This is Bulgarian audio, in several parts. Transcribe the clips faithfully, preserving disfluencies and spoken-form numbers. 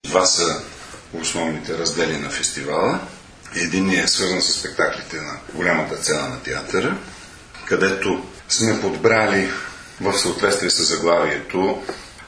Два са основните раздели на фестивала. Единият е свързан с спектаклите на голямата сцена на театъра, където сме подбрали в съответствие с заглавието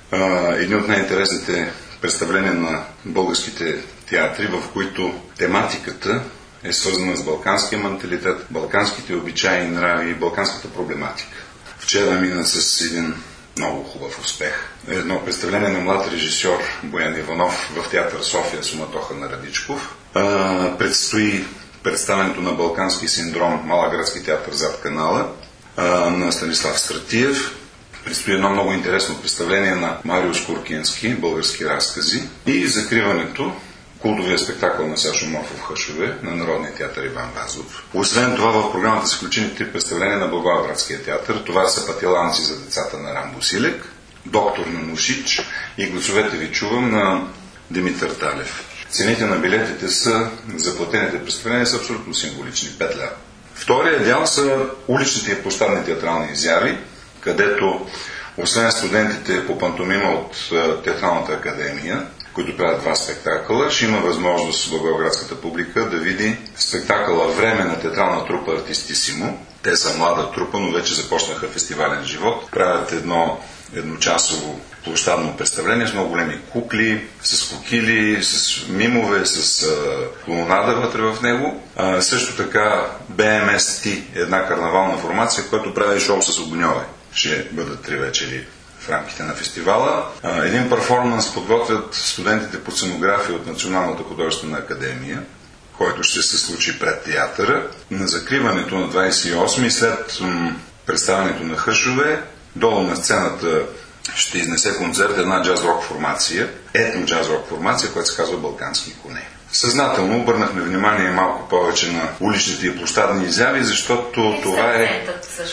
едни от най-интересните представления на българските театри, в които тематиката е свързана с балканския менталитет, балканските обичаи и нрави и балканската проблематика. Вчера мина с един много хубав успех. Едно представление на млад режисьор Боян Иванов в театър София "Суматоха на Радичков". А, предстои представенето на Балкански синдром Малаградски театър "Зад канала" а, на Станислав Стратиев. Предстои едно много интересно представление на Мариуш Куркински, "Български разкази", и закриването, култовия спектакъл на Сашо Морфов "Хъшове" на Народния театър "Иван Вазов". Освен това, в програмата са включени три представления на Благоевградския театър. Това са "Пателанци за децата" на Рамбо Силек, "Доктор на Нушич" и "Гласовете ви чувам" на Димитър Талев. Цените на билетите са, заплатените представления са абсолютно символични – пет лева. Втория дял са уличните и площадни театрални изяви, където освен студентите по пантомима от Театралната академия, които правят два спектакъла, ще има възможност благоевградската публика да види спектакъла "Време" на театрална трупа "Артистисимо". Те са млада трупа, но вече започнаха фестивален живот. Правят едно едночасово площадно представление с много големи кукли, с кокили, с мимове, с клоунада вътре в него. А, също така би ем ес ти, една карнавална формация, която прави шоу с огньове. Ще бъдат три вечери в рамките на фестивала. А, един перформанс подготвят студентите по сценография от Националната художествена академия, който ще се случи пред театъра. На закриването на двадесет и осми, след м- представянето на "Хъшове", долу на сцената ще изнесе концерт една джаз-рок формация, етно-джаз-рок формация, която се казва "Балкански коне". Съзнателно обърнахме внимание малко повече на уличните и площадни изяви, защото е, това е...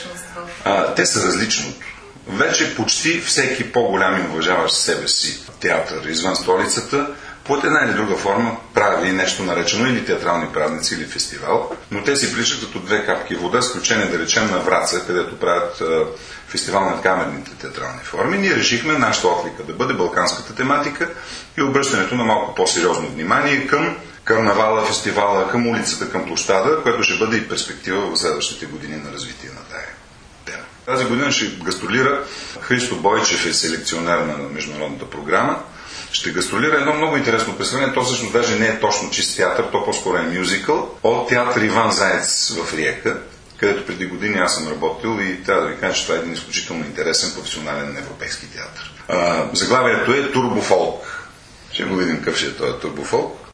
А, те са различното. Вече почти всеки по-голям и уважаващ себе си театър извън столицата под една или друга форма прави нещо наречено или театрални празници, или фестивал, но те си приличат като две капки вода, изключение да речем на Враца, където правят а, фестивал на камерните театрални форми. Ние решихме нашата отлика да бъде балканската тематика и обръщането на малко по-сериозно внимание към карнавала, фестивала, към улицата, към площада, което ще бъде и перспектива в следващите години на развитие на тая тема. Тази година ще гастролира Христо Бойчев, е селекционер на международната програма. Ще гастролира едно много интересно представление. То всъщност даже не е точно чист театър, то по-скоро е мюзикъл от театър "Иван Заец" в Риека, където преди години аз съм работил и трябва да ви кажа, че това е един изключително интересен професионален европейски театър. А, заглавието е "Турбофолк". Ще го видим какъв ще е този турбофолк.